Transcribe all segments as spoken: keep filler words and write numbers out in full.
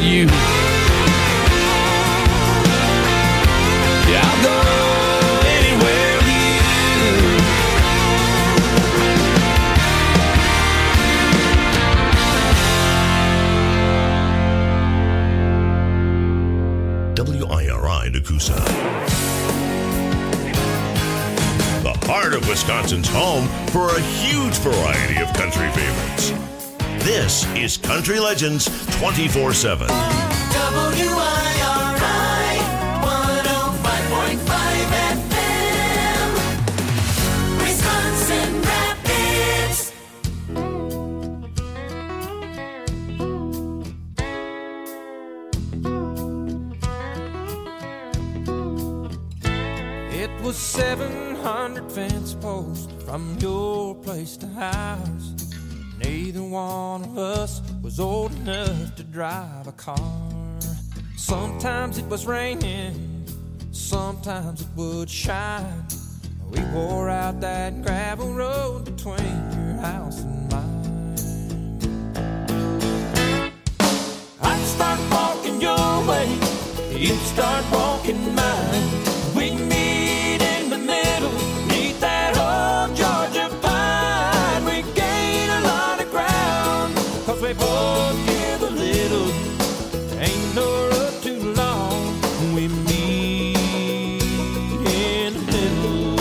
you. Yeah, I'll go anywhere with you. W I R I Nakusa. The heart of Wisconsin's home for a huge variety of country favorites. This is Country Legends twenty-four seven. W I R I one oh five point five F M, Wisconsin Rapids. It was seven hundred fence posts from your place to ours. Neither one of us was old enough to drive a car. Sometimes it was raining, sometimes it would shine. We wore out that gravel road between your house and mine. I'd start walking your way, you'd start walking mine. We meet in the middle, neath that old Georgia pine. We gain a lot of ground, cause we both give a little. Ain't no road too long, we meet in the middle.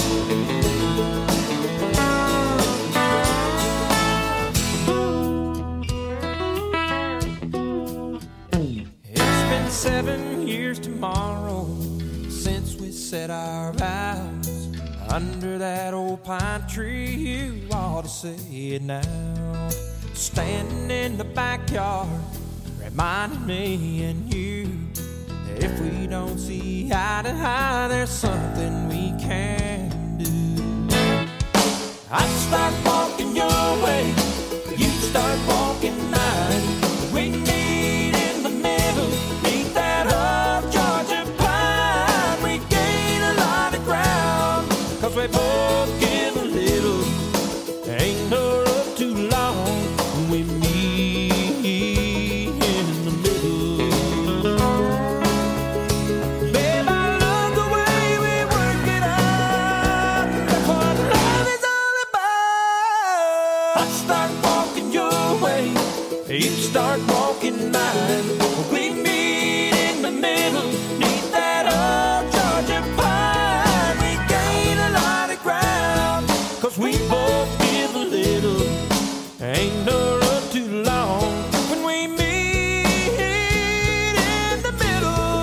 It's been seven years tomorrow since we said our vows under that old pine tree. You ought to say it now. Standing in the backyard, reminding me and you that if we don't see eye to eye, there's something we can do. I'd start walking your way, you'd start walking mine. We meet in the middle, meet that old Georgia pine. We gain a lot of ground, cause we both give a little. Ain't no road too long, we meet in the middle. Babe, I love the way we work it out. That's what love is all about. I'd start walking your way, you'd start walking mine. We meet in the middle, neath that old Georgia pine. We gain a lot of ground, cause we both give a little. Ain't no road too long when we meet in the middle.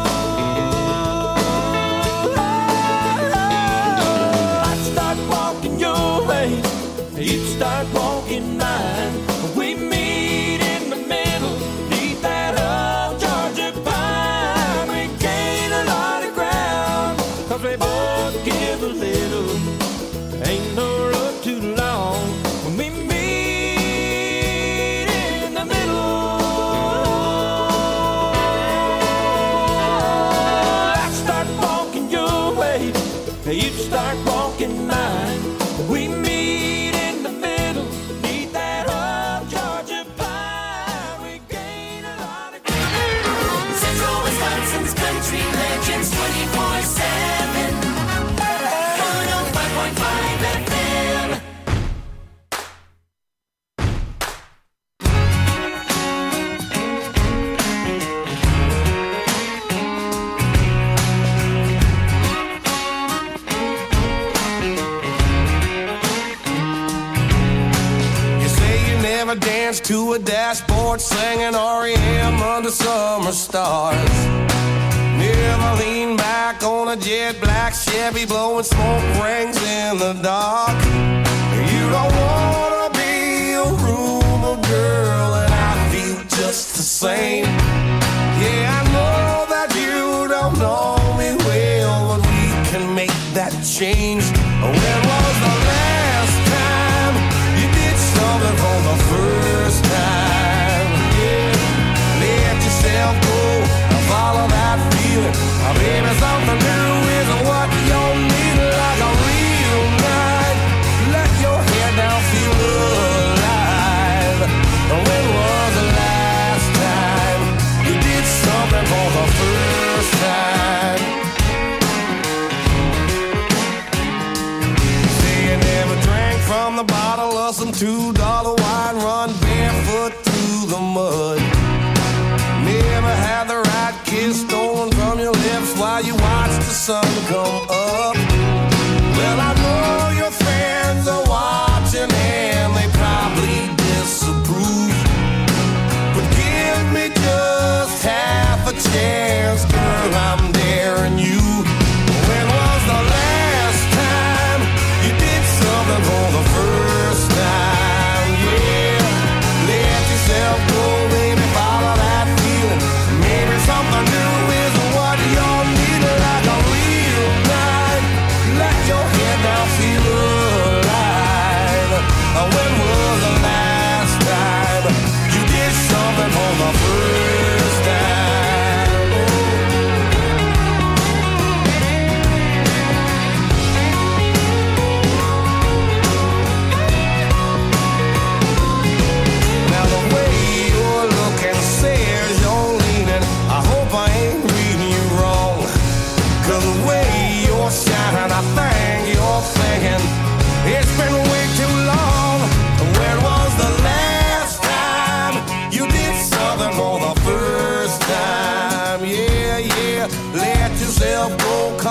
I'd start walking your way, you'd start walking mine. We meet in the middle, neath that old Georgia pine. We gain a lot of ground, cause we both give a little. Ain't no road too long when we meet in the middle. I start walking your way, you'd start walking mine. We meet in the middle, neath that old Georgia pine. We gain a lot of ground. Central Wisconsin's Country Legends twenty-four seven, one oh five point five F M. You say you never danced to a dashboard singing R E M under summer stars. Never lean back on a jet black Chevy blowing smoke rings in the dark. You don't wanna be a rumor girl, and I feel just the same. Yeah, I know that you don't know me well, but we can make that change. When was the last time you did something for the first time? Yeah, let yourself go and follow that feeling. Oh, baby, something new is what you need, like a real night. Let your head down, feel alive. When was the last time you did something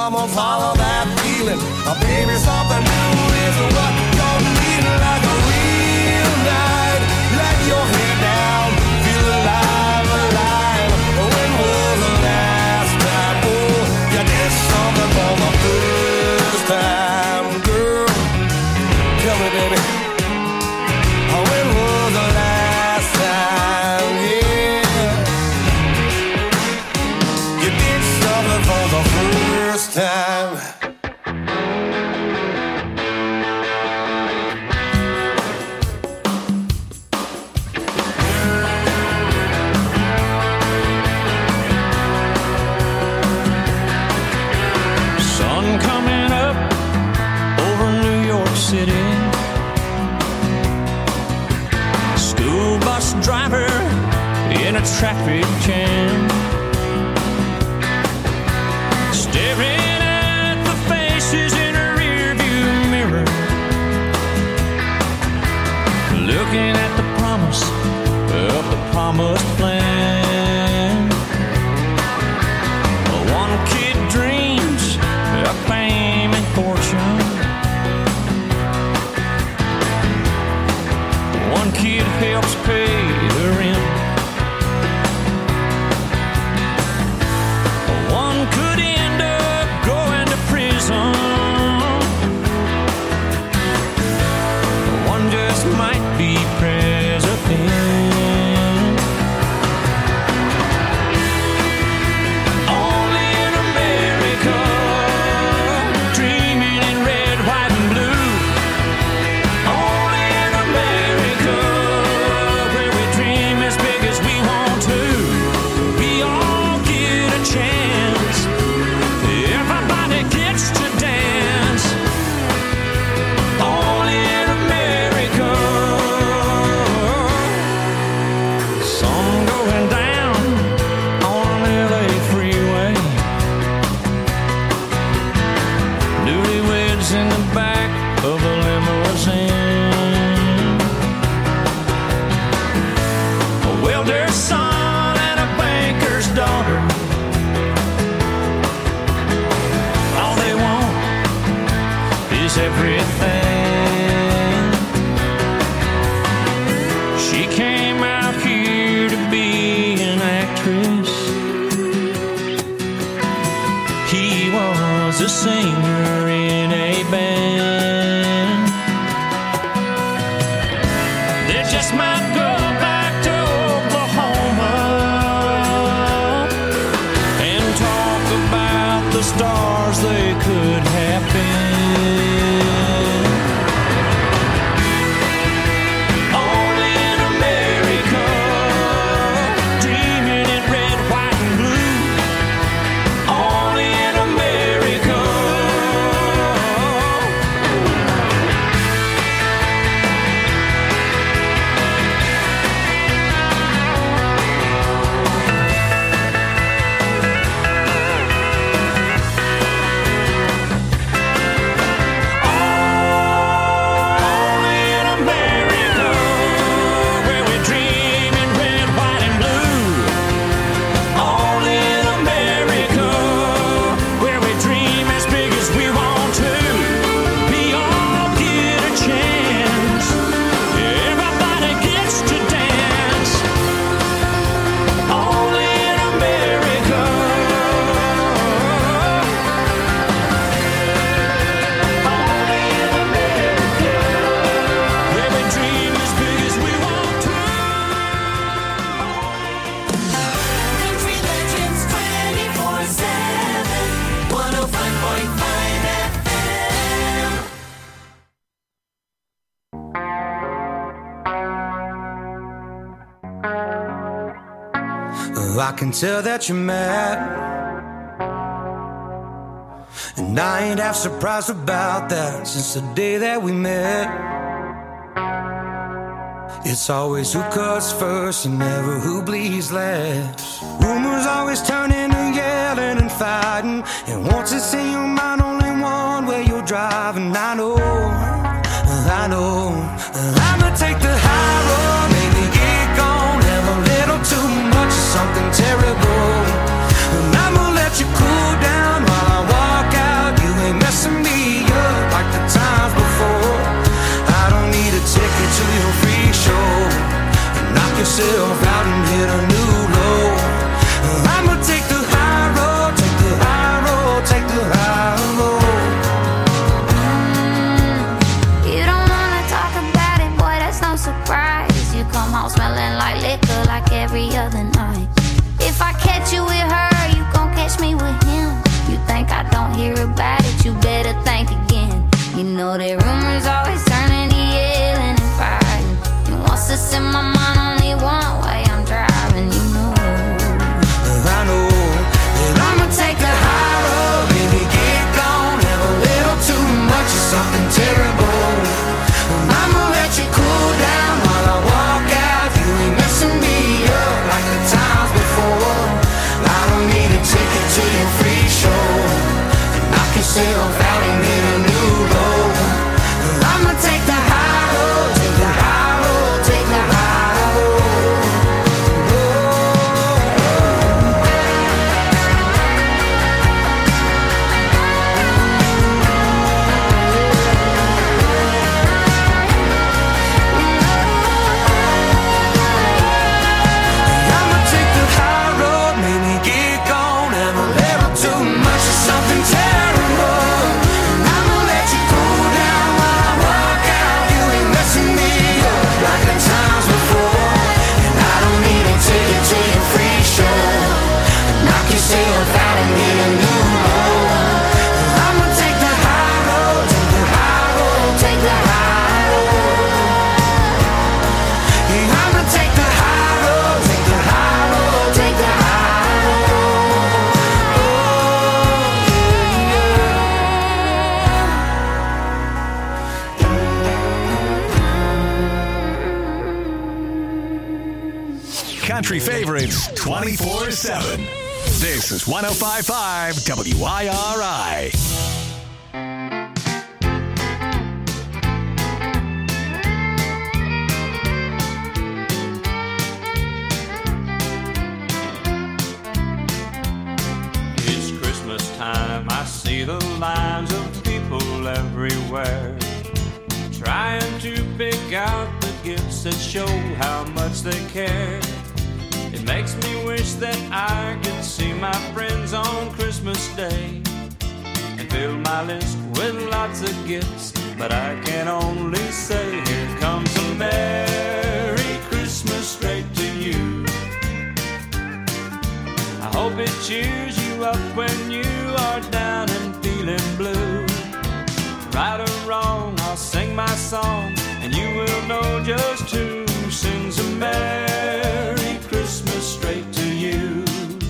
I'm gonna follow that feeling. Oh, baby, something new is what you're needing. Like a real night, let your head down, feel alive, alive. When was the last time, oh, you did something for the first time, girl? Tell me, baby, oh, when was the last time, yeah, you did something for the first time? Sun coming up over New York City. School bus driver in a traffic jam, staring at the faces in a rearview mirror, looking at the promise of the promised plan. One kid dreams of fame and fortune. One kid helps pay the rent. One could end up going to prison. One just might be president. Only in America, dreaming in red, white, and blue. Only in America, where we dream as big as we want to. We all get a chance. Everybody gets to dance. Only in America. Sun going down on an L A freeway. Newlyweds in the back of a limousine. A welder's son and a banker's daughter. All they want is everything. She came out here to be an actress. He was a singer in a band. They just might go back to Oklahoma and talk about the stars they could have been. Only in America, dreaming in red, white, and blue. Only in America. Only in America, where we dream in red, white, and blue. Only in America, where we dream as big as we want to. We all get a chance. Everybody gets to dance. Only in America. Only in America, where we dream as big as we want to. Country Legends twenty-four seven, one oh five point five F M. I can tell that you're mad, and I ain't half surprised about that. Since the day that we met, it's always who cuts first and never who bleeds last. Rumors always turn into yelling and fighting, and once it's in your mind, only one way you're driving. I know, I know, I'ma take the high road, maybe get gone, have a little too much of something terrible, and I'ma let you cool down while I walk out. yourself out and hit a new low. I'ma take the high road, take the high road, take the high road. You don't wanna talk about it, boy, that's no surprise. You come home smelling like liquor like every other night. If I catch you with her, you gon' catch me with him. You think I don't hear about it, you better think again. You know that rumors always turning to yelling and fighting. You wants to send my mind only one way, I'm driving, you know. I know that I'ma take the high road, baby, get gone. Have a little too much of something terrible. I'ma let you cool down while I walk out. You ain't messing me up like the times before. I don't need a ticket to your free show. Knock yourself out and hit a new low. I'ma take the high road, take the high road, take the high road. I'ma take the high road, make me get gone. Have a little too much of something terrible. And I'ma let you cool down while I walk out. You ain't messing me up like the times before. And I don't need a ticket to your free show. Knock yourself out and hit a new low. I'ma take the high road, take the high road, take the high road. Yeah, I'ma take the high road, take the high road, take the high road. Country favorites twenty-four seven. This is one oh five point five W I R I. It's Christmas time, I see the lines of people everywhere, trying to pick out the gifts that show how much they care. It makes me wish that I could see my friends on Christmas Day and fill my list with lots of gifts, but I can only say here comes a Merry Christmas straight to you. I hope it cheers you up when you are down and feeling blue. Right or wrong, I'll sing my song and you will know just who sings a Merry Christmas straight to you.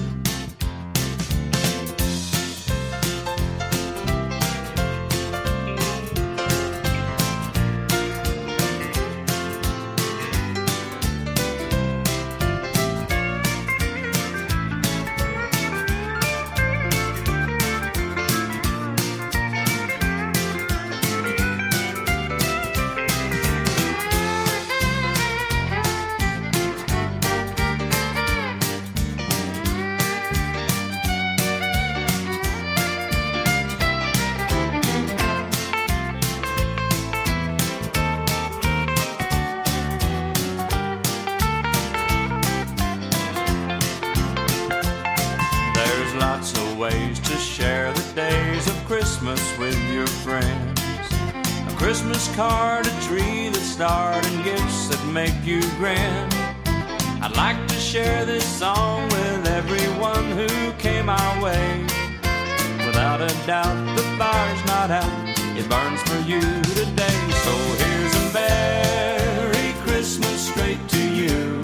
Ways to share the days of Christmas with your friends. A Christmas card, a tree that starred, and gifts that make you grin. I'd like to share this song with everyone who came our way. Without a doubt, the fire's not out, it burns for you today. So here's a Merry Christmas straight to you.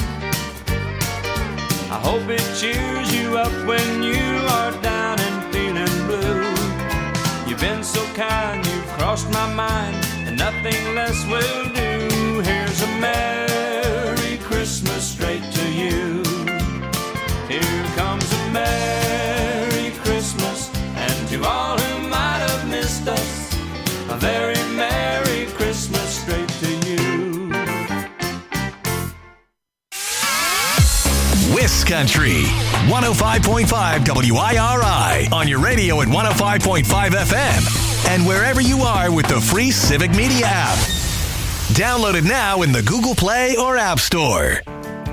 I hope it cheers you up when you are down and feeling blue. You've been so kind, you've crossed my mind, and nothing less will do. Here's a Merry Christmas straight to you. Here comes a Merry Christmas, and to all who might have missed us, a very Merry Christmas straight to you. Wiss Country, one oh five point five W I R I, on your radio at one oh five point five F M, and wherever you are with the free Civic Media app. Download it now in the Google Play or App Store.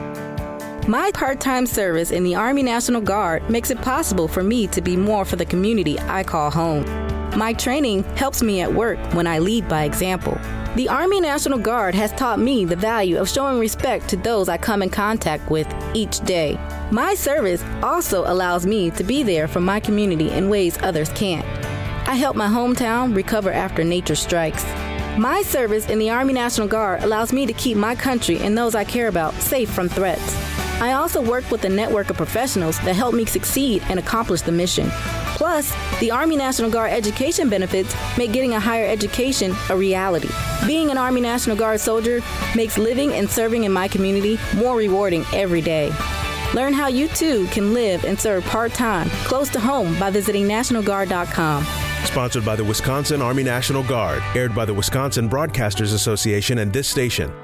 My part-time service in the Army National Guard makes it possible for me to be more for the community I call home. My training helps me at work when I lead by example. The Army National Guard has taught me the value of showing respect to those I come in contact with each day. My service also allows me to be there for my community in ways others can't. I help my hometown recover after nature strikes. My service in the Army National Guard allows me to keep my country and those I care about safe from threats. I also work with a network of professionals that help me succeed and accomplish the mission. Plus, the Army National Guard education benefits make getting a higher education a reality. Being an Army National Guard soldier makes living and serving in my community more rewarding every day. Learn how you too can live and serve part-time close to home by visiting national guard dot com. Sponsored by the Wisconsin Army National Guard. Aired by the Wisconsin Broadcasters Association and this station.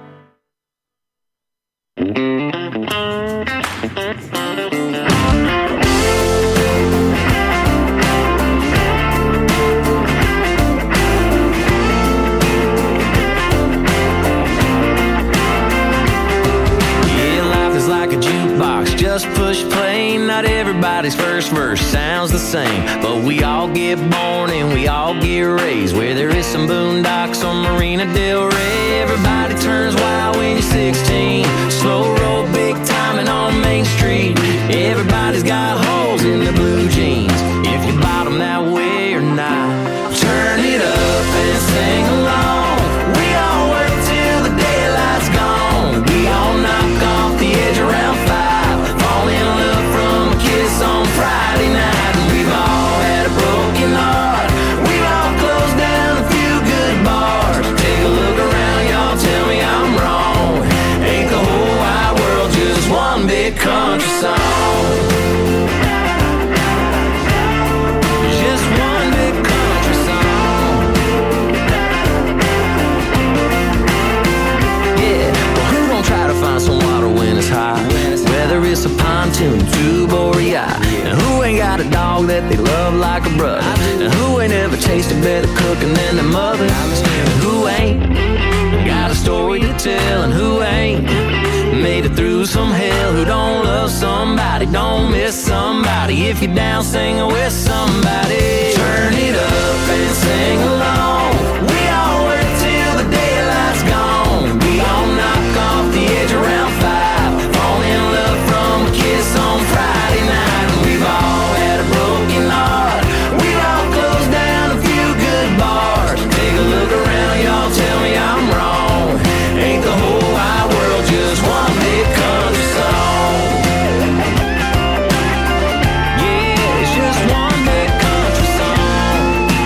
Just push play, not everybody's first verse sounds the same, but we all get born and we all get raised where there is some boondocks on Marina Del Rey. Everybody turns wild when you're sixteen, slow roll, big timing on Main Street. Everybody's got holes in their blue jeans, if you bought them that way or not. Turn it up and sing along, we all work till the daylight's gone. We all knock off the edge around five, on Friday night, and we've all had a broken heart. We've all closed down a few good bars. Take a look around, y'all, tell me I'm wrong. Ain't the whole wide world just one big country song? Just one big country song. Yeah, well, who gon' try to find some water when it's hot? Whether it's a pontoon, tube, or a yacht. And who ain't got a dog that they love like a brother? And who ain't ever tasted better cooking than their mother? And who ain't got a story to tell? And who ain't made it through some hell? Who don't love somebody, don't miss somebody? If you're down singing with somebody, turn it up and sing along. We all work till the daylight's gone. We all knock off the edge around five, fall in love from a kiss on Friday night. And we've all had a broken heart. We've all closed down a few good bars. Take a look around, y'all, tell me I'm wrong. Ain't the whole wide world just one big country song? Yeah, it's just one big country song.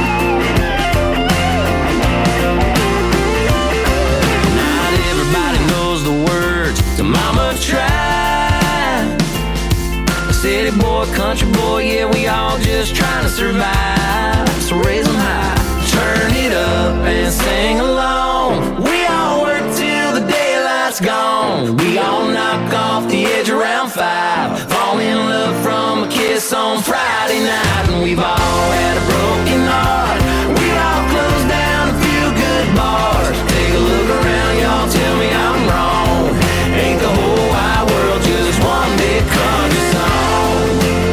Not everybody knows the words to Mama Tried. City boy, country boy, yeah, we all just trying to survive. So raise them high, turn it up and sing along. We all work till the daylight's gone. We all knock off the edge around five, fall in love from a kiss on Friday night. And we've all had a broken heart. We've all closed down a few good bars. Take a look around, y'all, tell me I'm wrong. Ain't the whole wide world just one big country song?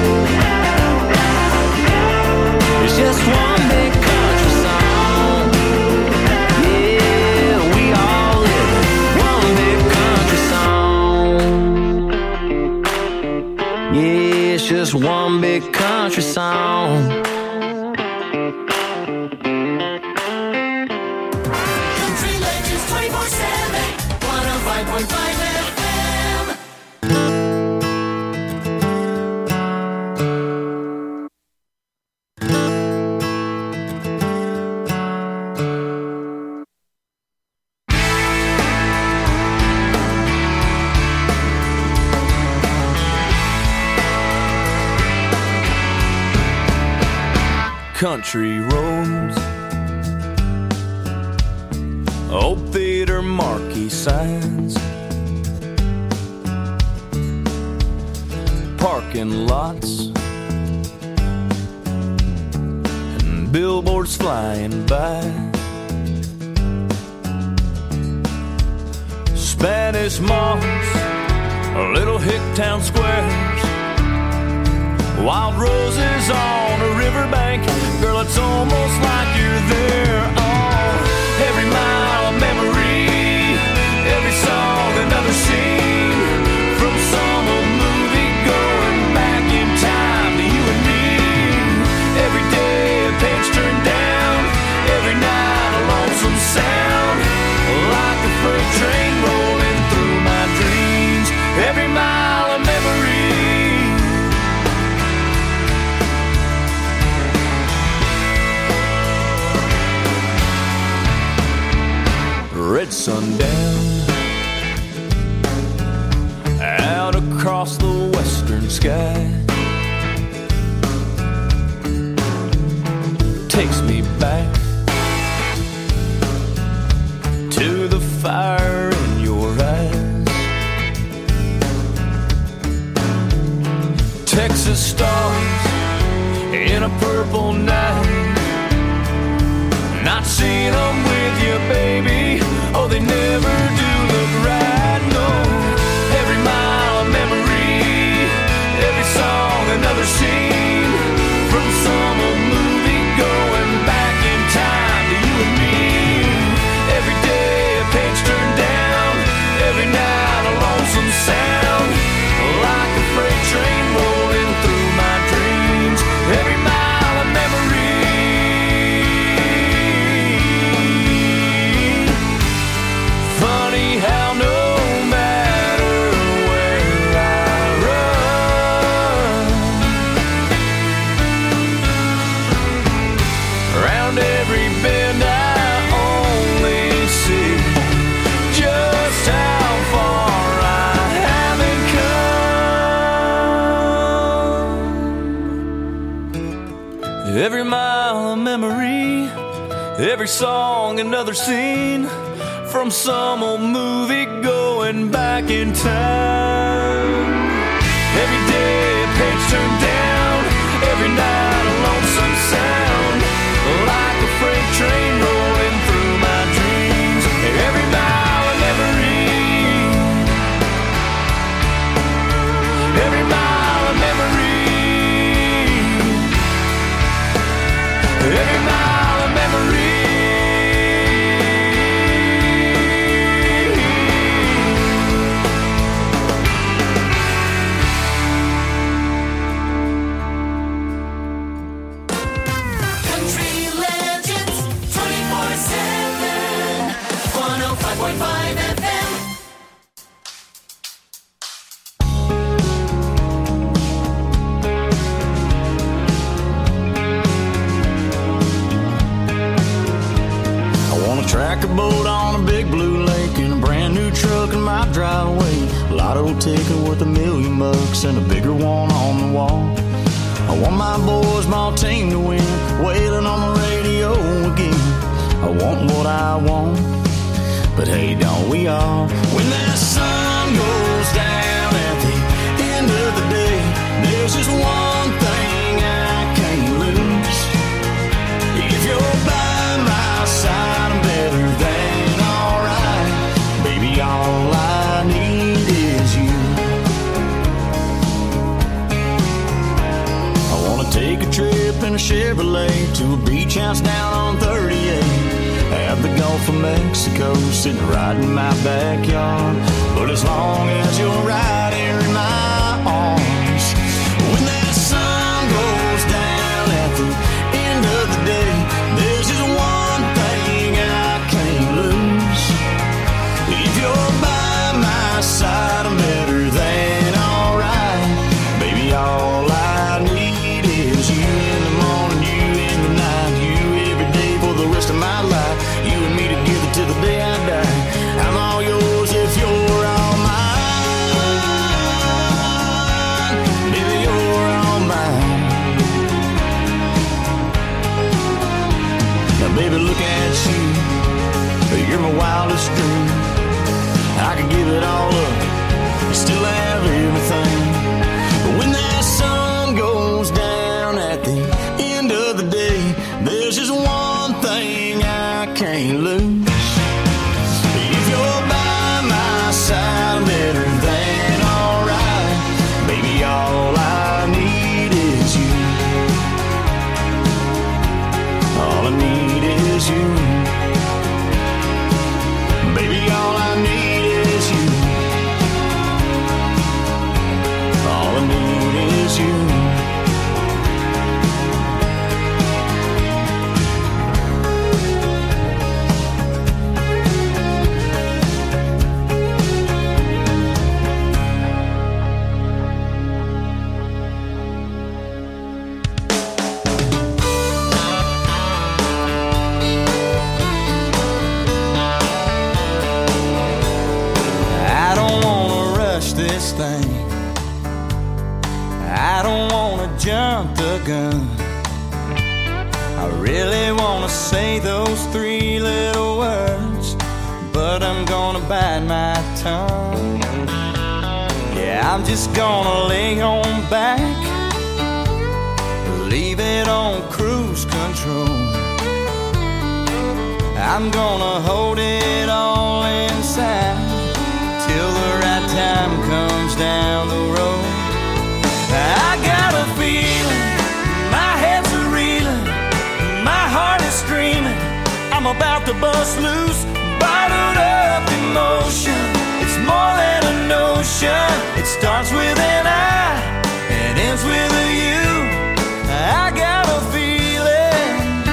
It's just one big country song. Yeah, we all live one big country song. Yeah, it's just one big country song. Country Legends twenty-four seven, one oh five point five F M. Country roads, old theater marquee signs, parking lots, and billboards flying by. Spanish moss little Hicktown squares, wild roses on a riverbank. Girl, it's almost like you're there. Oh, every mile of memory, every song another scene, from some old movie going back in time to you and me. Every day a page turned down, every night a lonesome sound, like a freight train rolling through my dreams. Every mile of memory. Red sundown out across the western sky takes me back to the fire in your eyes. Texas stars in a purple night, not seeing them with you, baby. Oh, they never do look right, no. Every mile of memory, every song another scene, from some old movie going back in time to you and me. Every day a page turned down, every night a lonesome sound, like a freight train rolling through my dreams. Every mile of memory. Funny how no matter where I run, around every bend I only see just how far I haven't come. Every mile a memory, every song another scene, from some old movie going back in time. Every day a page turned down, every night a lonesome sound, like a freight train rolling through my dreams. Every mile a memory, every mile a memory, every mile a memory. Track a boat on a big blue lake in a brand new truck in my driveway. Lotto ticket worth a million bucks and a bigger one on the wall. I want my boys, my team to win, wailing on the radio again. I want what I want, but hey, don't we all? When that sun goes down at the end of the day, there's just one thing I can't lose. If you're by my side, I'm better than alright. Baby, all I need is you. I wanna take a trip in a Chevrolet to a beach house down on thirty-eight. Have the Gulf of Mexico sitting right in my backyard. But as long as you're right here in my arms, when that sun goes down at the end of the day, there's just one thing I can't lose. If you're by my side, I'm better than alright. Baby, all I need is you in the morning, you in the night, you every day for the rest of my life. You and me together till the day I die. I'm all yours if you're all mine. don't wanna jump the gun. I really wanna say those three little words, but I'm gonna bite my tongue. Yeah, I'm just gonna lay on back, leave it on cruise control. I'm gonna hold it all inside till the right time comes down the road. I got a feeling, my head's a reeling, my heart is screaming, I'm about to bust loose, bottled up emotion. It's more than a notion. It starts with an I and ends with a you. I got a feeling.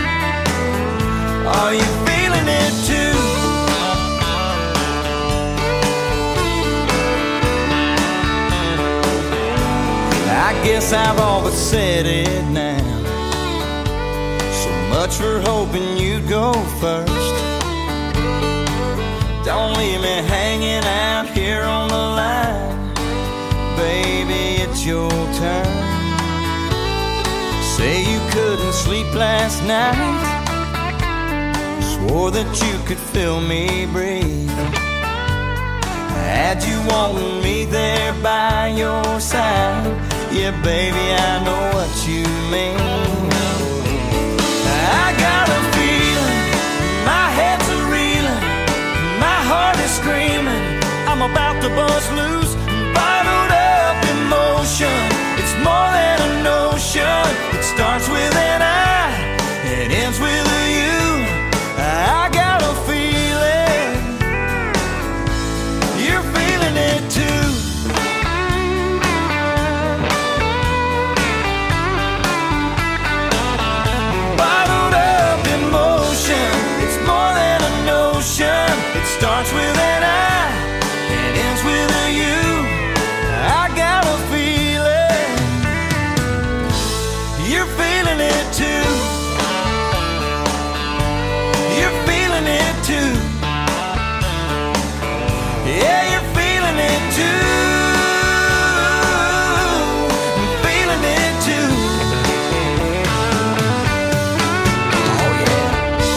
Are you feeling it too? I guess I've all but said it now. So much for hoping you'd go first. Don't leave me hanging out here on the line. Baby, it's your turn. Say you couldn't sleep last night, swore that you could feel me breathe. Had you wanting me there by your side, yeah, baby, I know what you mean. I got a feeling, my head's a reeling, my heart is screaming, I'm about to bust loose, bottled up emotion. It's more than a notion. It starts with an I, it ends with a you. I got a feeling, you're feeling it too. Bottled up emotion. It's more than a notion. It starts with an I, it ends with a you. I got a feeling, you're feeling it too. You're feeling it too. Yeah, you're feeling it too. I'm feeling it too. Oh yeah.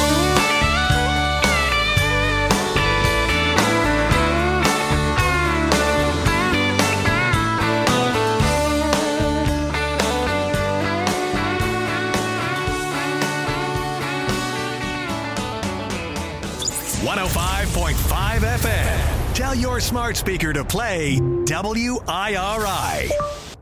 one oh five point five F M. Tell your smart speaker to play W I R I.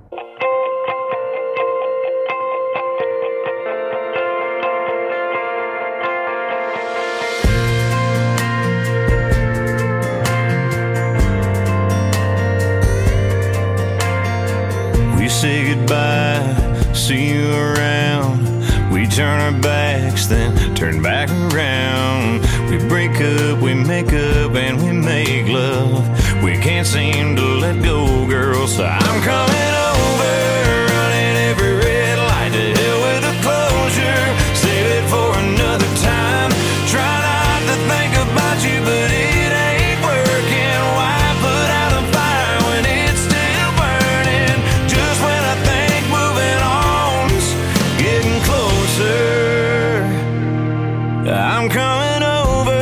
We say goodbye, see you around. We turn our backs, then turn back around. We break up, we make up, and we make love. We can't seem to let go, girl, so I'm coming over, running every red light. To hell with the closure, save it for another time. Try not to think about you, but it ain't working. Why put out a fire when it's still burning? Just when I think moving on's getting closer, I'm coming over.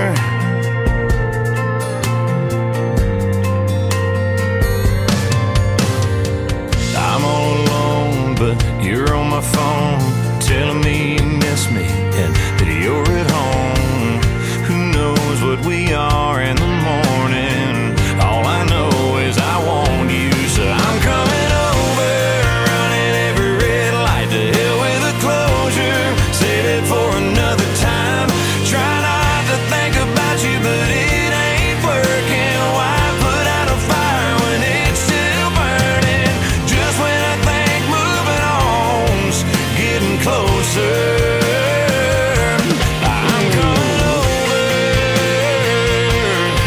I'm all alone, but you're on my phone, telling me you miss me and that you're at home. Who knows what we are in the morning? All I know is I want you, so I'm coming over, running every red light. To hell with the closure, save it for another time. Try not to think about you, but it ain't working. Why put out a fire when it's still burning? Just when I think moving on's getting closer, I'm coming over.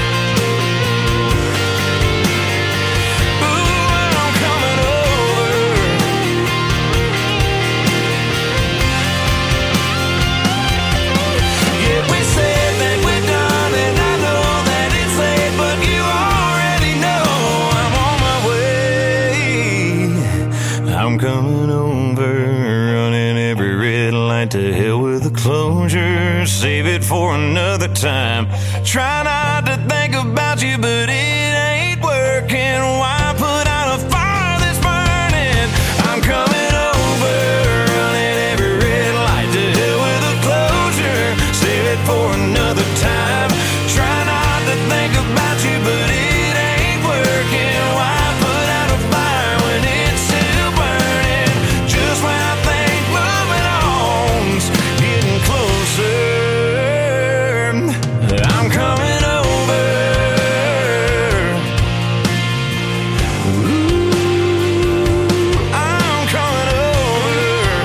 I'm coming over, running every red light to hell with the closure. Save it for another time. Try not to think about you, but it ain't working. Why put out a fire that's burning? I'm coming over, running every red light to hell with the closure. Save it for another time. Try not to think about you, but it ain't working. Why put out a fire when it's still burning? Just when I think moving on's getting closer, I'm coming over. Ooh, I'm coming over.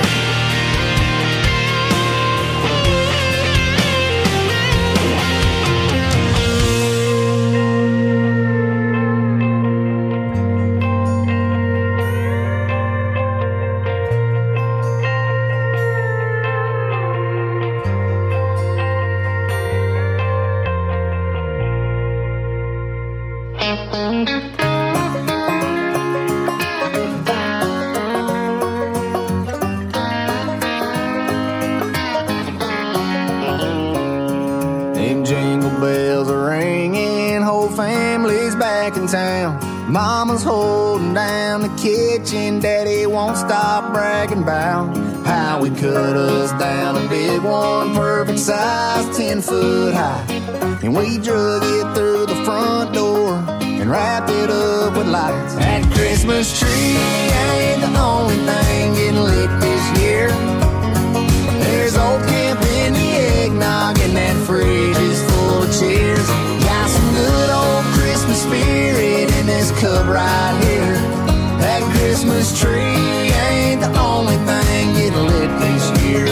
Them jingle bells are ringing, whole family's back in town. Mama's holding down the kitchen, Daddy won't stop bragging about how we cut us down a big one, perfect size, ten foot high. And we drug it through the front door and wrapped it up with lights. That Christmas tree ain't the only thing getting lit this year. There's old camp in the eggnog and that fridge is full of cheers. Got some good old Christmas spirit in this cup right here. That Christmas tree ain't the only thing getting lit this year.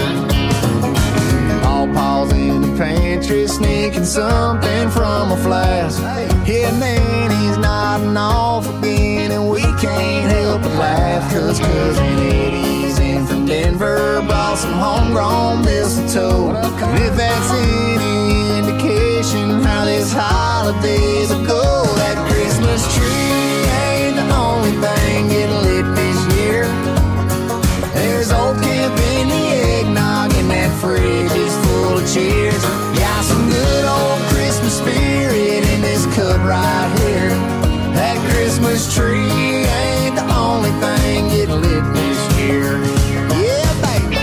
All Paul's in the pantry sneaking something from a flask. Yeah, man, he's nodding off again and we can't help but laugh. Cause Cousin Eddie's in from Denver, brought some homegrown mistletoe. And if that's any indication how this holiday's a go, that Christmas tree ain't the only thing getting lit this year. There's old camp in the eggnog and that fridge is full of cheers. Got some good old Christmas spirit in this cup right here. That Christmas tree ain't the only thing getting lit this year. Yeah, baby.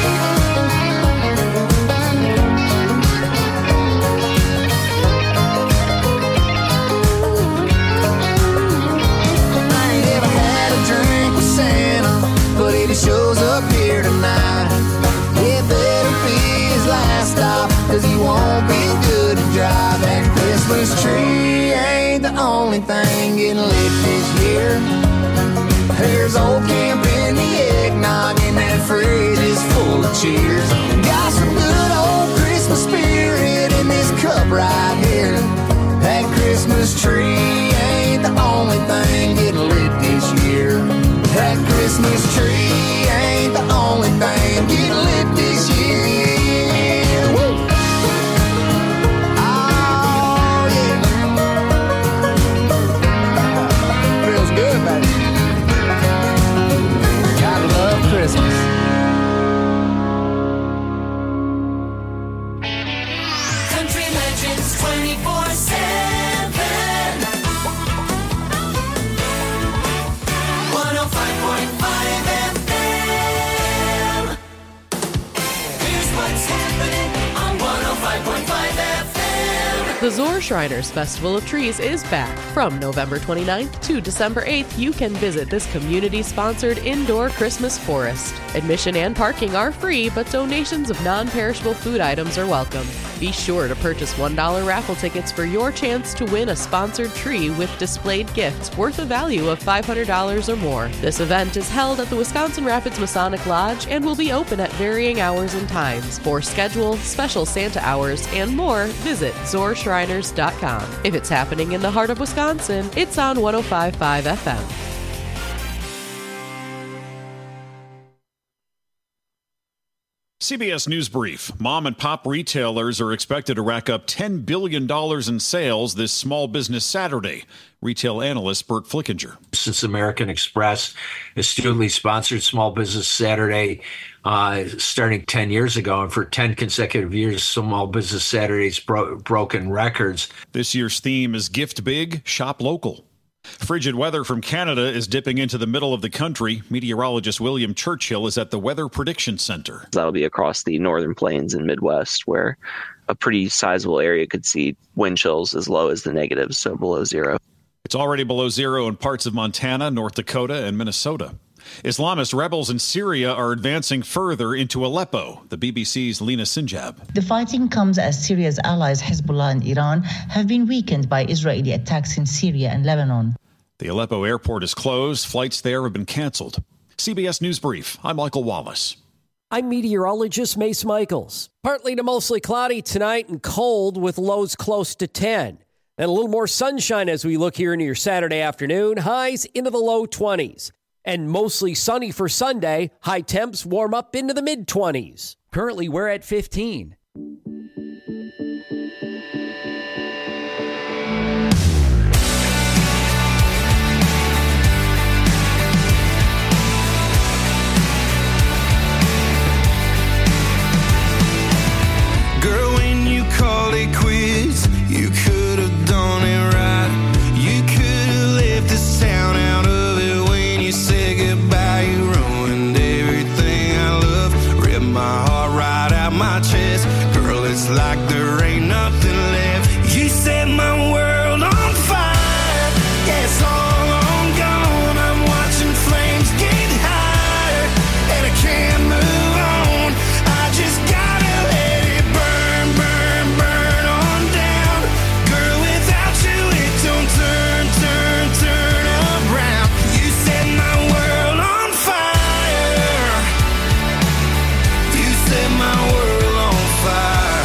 I ain't ever had a drink with Santa, but if he shows up here tonight, it better be his last stop, cause he won't be good to drive. That Christmas tree ain't the only thing getting lit this year. There's old camp in the eggnog and that fridge is full of cheers. Got some good old Christmas spirit in this cup right here. That Christmas tree ain't the only thing getting lit this year. That Christmas tree ain't the only thing getting lit this year. Woo! Oh, yeah. Feels good, baby. Gotta love Christmas. Country Legends twenty-four seven. one oh five point five F M. Here's what's happening on one oh five point five F M. The Zor Shriners Festival of Trees is back. From November twenty-ninth to December eighth, you can visit this community-sponsored indoor Christmas forest. Admission and parking are free, but donations of non-perishable food items are welcome. Be sure to purchase one dollar raffle tickets for your chance to win a sponsored tree with displayed gifts worth a value of five hundred dollars or more. This event is held at the Wisconsin Rapids Masonic Lodge and will be open at varying hours and times. For schedule, special Santa hours, and more, visit zor shriners dot com. If it's happening in the heart of Wisconsin, it's on one oh five point five F M. C B S News Brief. Mom and pop retailers are expected to rack up ten billion dollars in sales this Small Business Saturday. Retail analyst Bert Flickinger. Since American Express astutely sponsored Small Business Saturday uh, starting ten years ago, and for ten consecutive years, Small Business Saturday's bro- broken records. This year's theme is Gift Big, Shop Local. Frigid weather from Canada is dipping into the middle of the country. Meteorologist William Churchill is at the Weather Prediction Center. That'll be across the northern plains and Midwest, where a pretty sizable area could see wind chills as low as the negatives, so below zero. It's already below zero in parts of Montana, North Dakota, and Minnesota. Islamist rebels in Syria are advancing further into Aleppo. The B B C's Lena Sinjab. The fighting comes as Syria's allies Hezbollah and Iran have been weakened by Israeli attacks in Syria and Lebanon. The Aleppo airport is closed. Flights there have been canceled. C B S News Brief. I'm Michael Wallace. I'm meteorologist Mace Michaels. Partly to mostly cloudy tonight and cold with lows close to ten. And a little more sunshine as we look here into your Saturday afternoon. Highs into the low twenties. And mostly sunny for Sunday. High temps warm up into the mid-twenties. Currently, we're at fifteen. Girl, when you called it quits, you could have done it right. You could have left this town out of it when you said goodbye. You ruined everything I love, ripped my heart right out my chest. Girl, it's like there ain't nothing left. You set my world on fire. Yeah, it's all on gone. I'm watching flames get higher, and I can't move on. I just gotta let it burn, burn, burn on down. Girl, without you it don't turn, turn, turn around. You set my world on fire. You set my world on fire.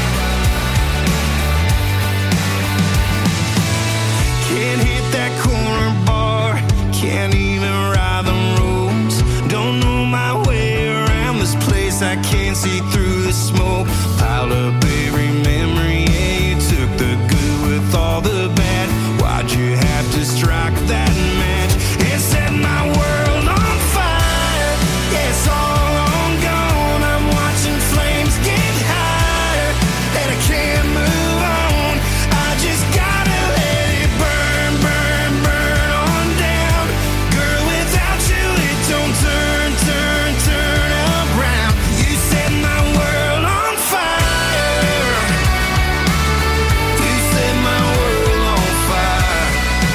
Can't hit that corner bar, can't even ride the roads. Don't know my way around this place, I can't see through the smoke. Piled up every memory, yeah, you took the good with all the bad. Why'd you have to strike that match and set my world on fire? Yeah, it's all on gone. I'm watching flames get higher, and I can't move on. I just gotta let it burn, burn, burn on down. Girl, without you it don't turn, turn, turn around. You set my world on fire. You set my world on fire.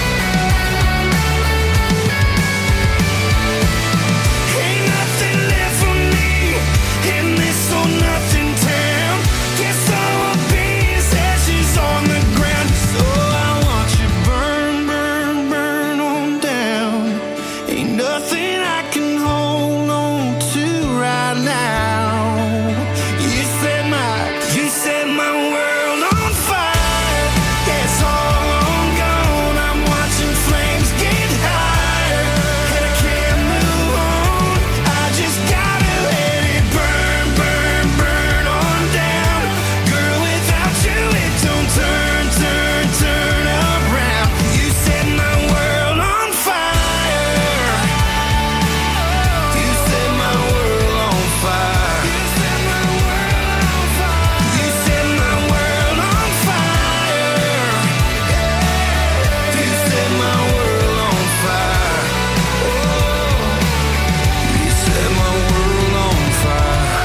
Ain't nothing left for me in this or nothing town. Guess I'll be as ashes on the ground. So I want you burn, burn, burn on down. Ain't nothing I can hold on to right now. You set my, you set my world on fire. Yeah, it's all on gone. I'm watching flames get higher, and I can't move on. I just gotta let it burn, burn, burn on down. Girl, without you it don't turn, turn, turn around. You set my world on fire. You set my world on fire. You set my world on fire. You set my world on fire. You set my world on fire. Oh, you set my world on fire.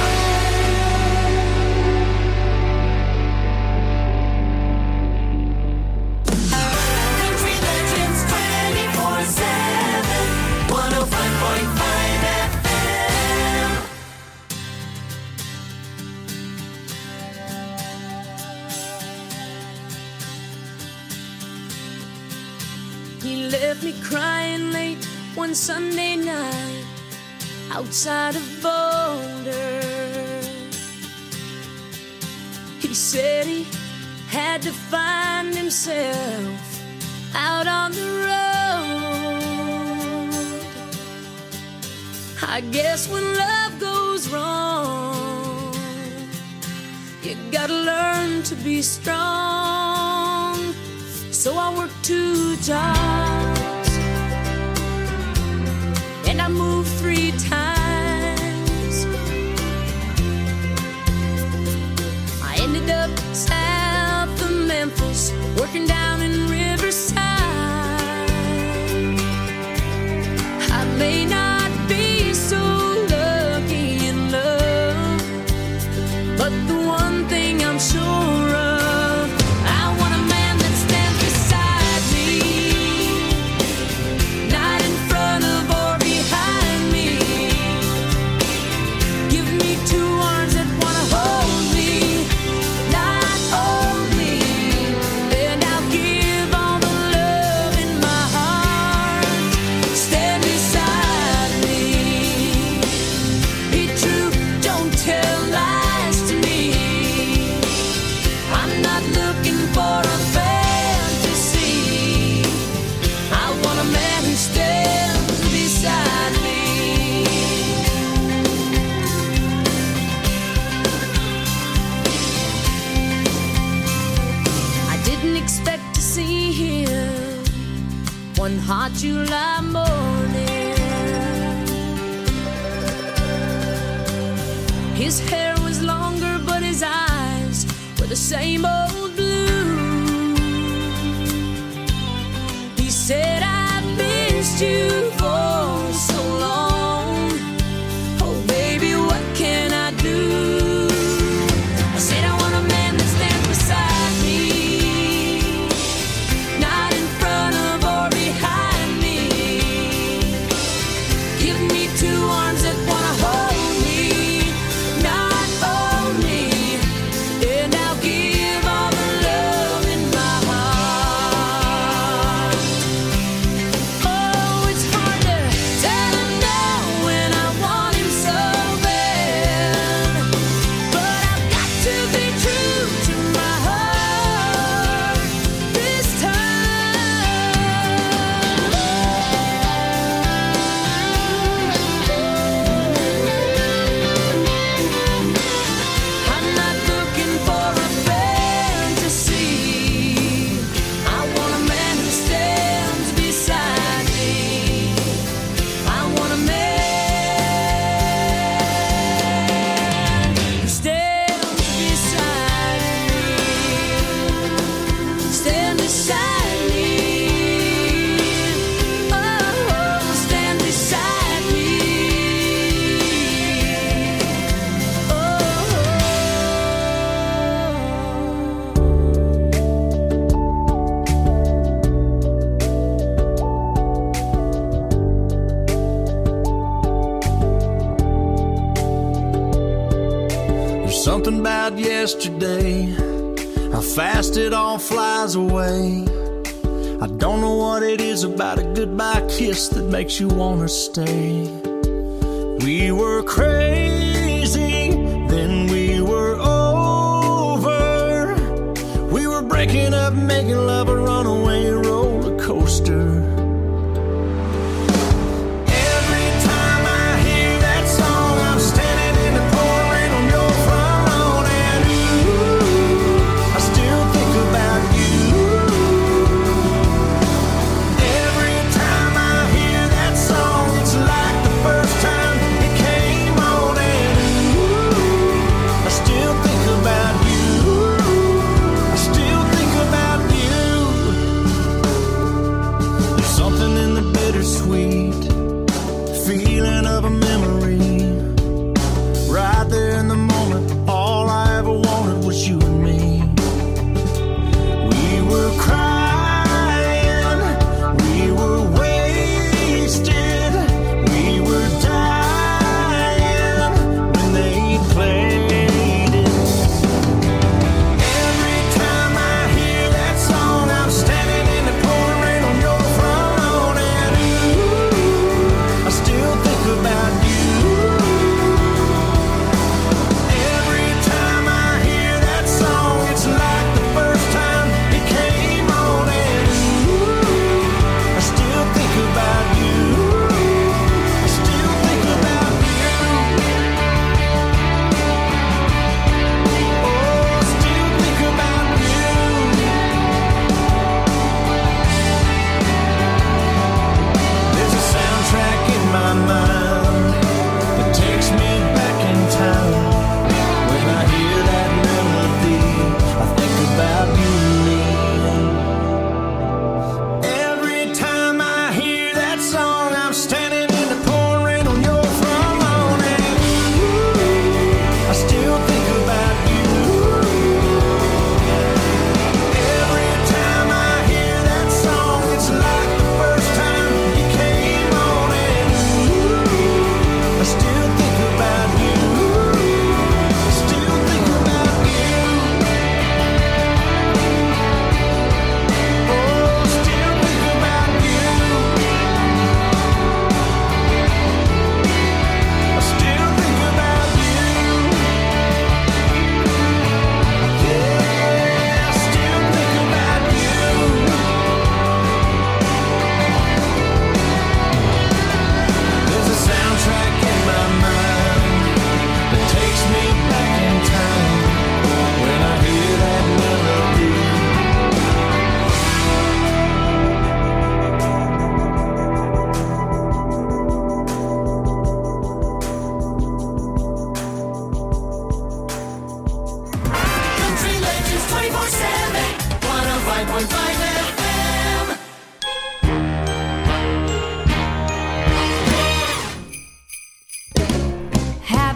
Country Legends twenty-four seven, one oh five point five F M. He left me crying late one Sunday night outside of Boulder. He said he had to find himself out on the road. I guess when love goes wrong, You gotta learn to be strong. So I worked two jobs and I moved three times. I ended up south of Memphis, working down in Riverside. I may not be so lucky in love, but the one thing I'm sure of, I want a man that stands beside me, not in front of or behind me. Give me two arms that wanna hold me, not hold me, and I'll give all the love in my heart. Stand beside me. Be true, don't tell lies to me. I'm not looking for a fantasy. I want a man who stands beside me. I didn't expect to see him one hot July morning. His hair was longer, but his eyes were the same old blue. He said, I've missed you for so long. Oh, baby, what can I do? I said, I want a man that stands beside me, not in front of or behind me. Give me two arms that wanna hold me, not hold me, and I'll give all the love in my heart. Oh, it's hard to tell him no when I want him so bad, but I've got to be true to my heart this time. I'm not looking for a fantasy. I want a man who stands beside me. I want a man who stands beside me. Stand beside me. Oh, stand beside me. There's something about yesterday, how fast it all flies away. I don't know what it is about a goodbye kiss that makes you want to stay. We were crazy, then we were over. We were breaking up, making love a runaway roller coaster. Every time I hear that song, I'm standing in the pouring rain on your front lawn, and ooh, I still think about you. Every time I hear that song, it's like the first time it came on, and ooh, I still think about you. I still think about you. There's something in the bittersweet feeling of a memory. Right there in the moment, all I ever wanted was you and me. We were crying, we were wasted, we were dying when they played it. Every time I hear that song, I'm standing in the pouring rain on your front lawn, and ooh, I still think about you.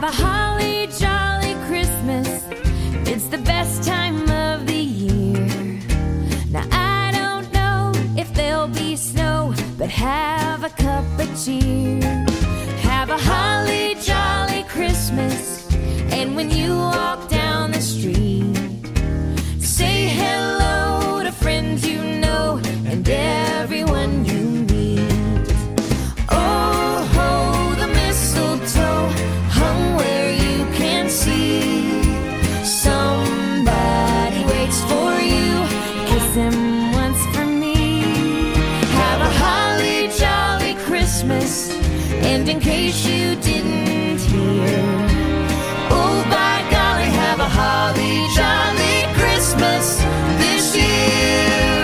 Have a holly jolly Christmas. It's the best time of the year. Now I don't know if there'll be snow, but have a cup of cheer. Have a holly jolly Christmas. And when you walk down the street, say hello to friends you know and everyone you meet. Oh, ho, the mistletoe hung where you can see. Somebody waits for you, kiss him once for me. Have a holly jolly Christmas, and in case you didn't hear, oh, by golly, have a holly jolly Christmas this year.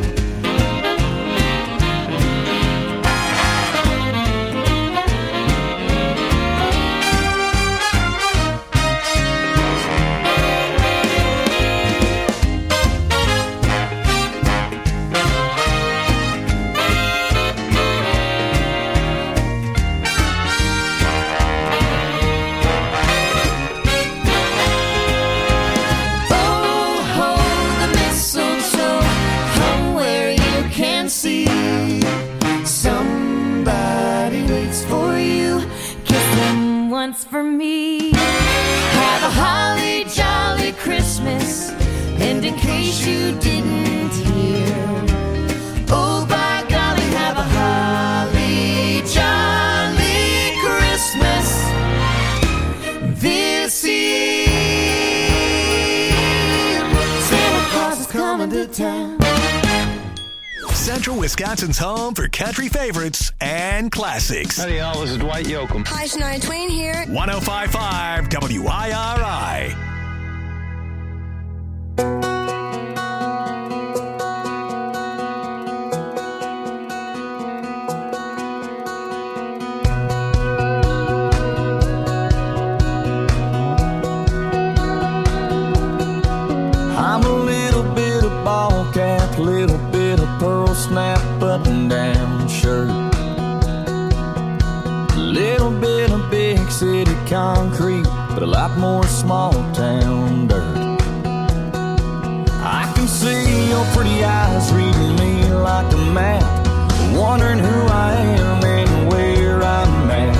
For me, have a holly jolly Christmas, and in case you didn't hear, oh by golly, have a holly jolly Christmas this year. Santa Claus is coming to town. Central Wisconsin's home for country favorites and classics. Howdy, y'all. This is Dwight Yoakam. Hi, Shania Twain here. one oh five point five W I R I. I'm a little bit of ball cap, little bit of pearl snap button down shirt, little bit of big city concrete, but a lot more small town dirt. I can see your pretty eyes reading me like a map, wondering who I am and where I'm at.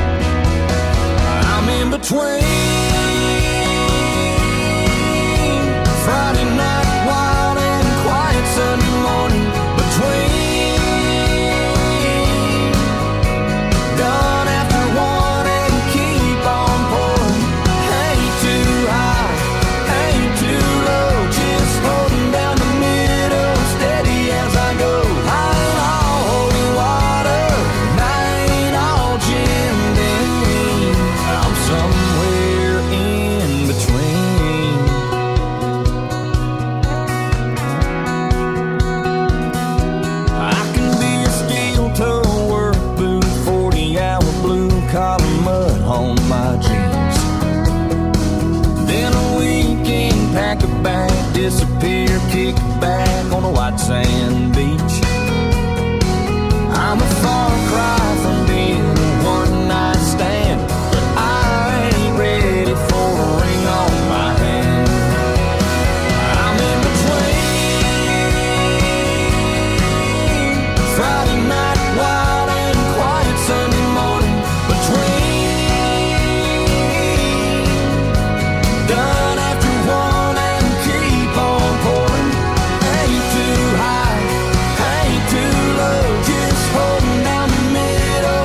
I'm in between Friday night wild and quiet Sunday morning, between done after one and keep on pouring. Ain't too high, ain't too low, just holding down the middle, steady as I go. I ain't all holy water, and I ain't all Jim Beam. I'm somewhere in between. I can be a steel toe work boot, forty hour blue collar mud on my jeans. Then a weekend pack a bag, disappear, kick back on a white sand beach. I'm a far cry from being a one night stand, but I ain't ready for a ring on my hand. I'm in between Friday night wild and quiet Sunday morning, between done after one and keep on pouring. Ain't too high, ain't too low, just holding down the middle,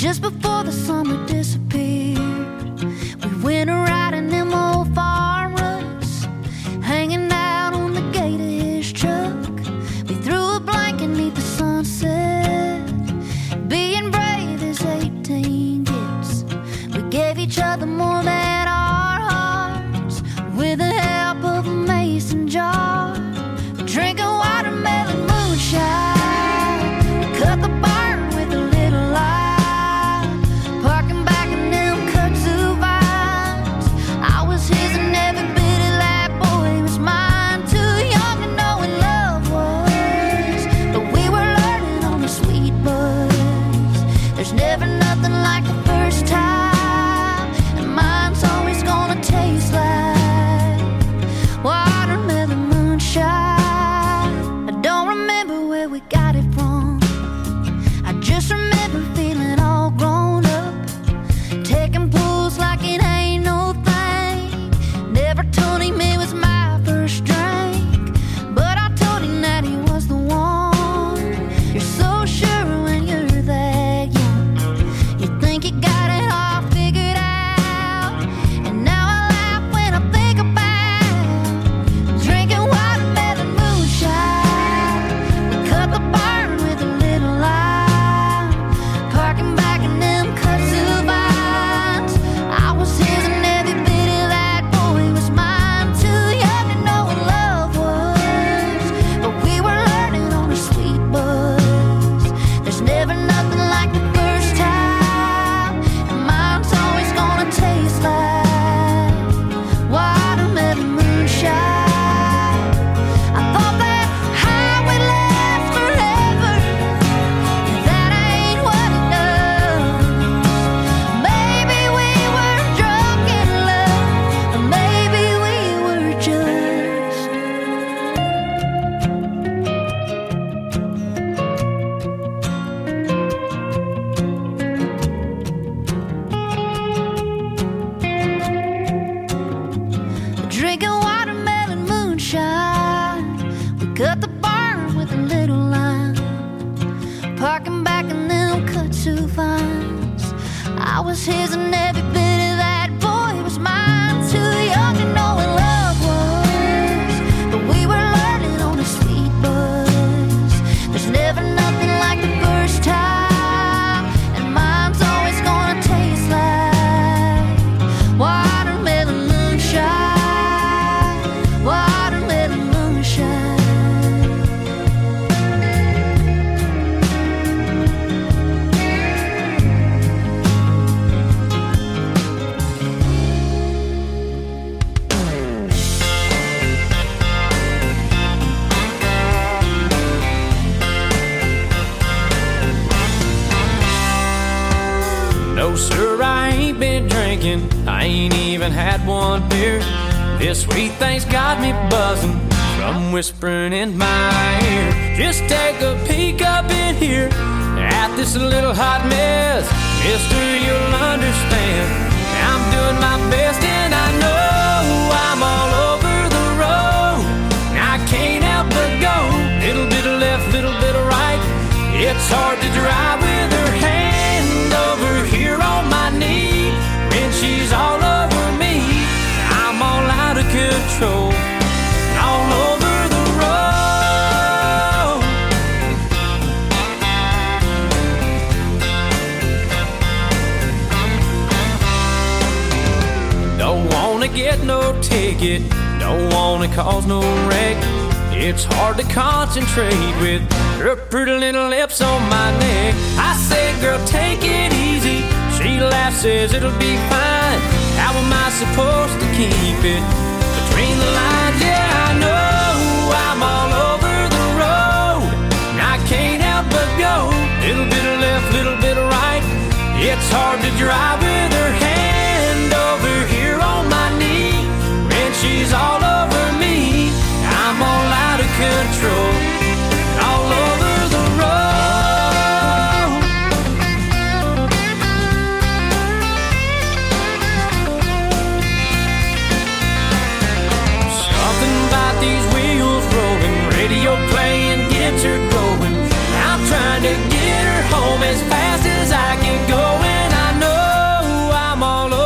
just before the summer disappeared. We went a ride in them old farm ruts, hanging out on the gate of his truck. We threw a blanket neath the sunset, being brave as eighteen gets. We gave each other more than our hearts, with the help of a mason jar. Drinking watermelon moonshine, cut the barn with a little light, parking back in them kudzu vines. I was his and every bit of that boy was mine. Too young to know what love was, but we were learning on the sweet buzz. There's never nothing like the first time, and mine's always gonna taste like watermelon moonshine. I don't remember where we got it from, I just remember feeling all grown up, taking pulls like it ain't no thing. Never told him it was my first drink, but I told him that he was the one. You're so sure when you're that young, you think you got it all figured out. And now I laugh when I think about drinking watermelon moonshine. We cut the barn with a little light, parking back in them kudzu vines. I was his and every bit of that boy was mine. Too young to know what love was, but we were learning on a sweet buzz. There's never nothing like the first time, and mine's always gonna taste like watermelon moonshine. I thought that high would last forever, and that ain't what it does. Maybe we were drunk in love, or maybe we were just drinking watermelon moonshine. We cut the barn with a little line, parking back in them kudzu vines. I was his and every bit of that boy was mine. Too young to know what love was, but we were learning on a sweet buzz. There's never nothing like the first time, and mine's always gonna taste like watermelon moonshine. Watermelon moonshine. No, sir, I ain't been drinking. I ain't even had one beer. This sweet thing's got me buzzing from whispering in my ear. Just take a peek up in here at this little hot mess. Mister, you'll understand. I'm doing my best and I know I'm all over the road. I can't help but go. Little bit of left, little bit of right. It's hard to drive with her hand over here on my knee. When she's all over me, I'm all out of control, all over the road. Don't wanna get no ticket, don't wanna cause no wreck. It's hard to concentrate with her pretty little lips on my neck. I say, girl, take it easy. She laughs, says it'll be fine. How am I supposed to keep it between the lines? Yeah, I know I'm all over the road, and I can't help but go. Little bit of left, little bit of right. It's hard to drive with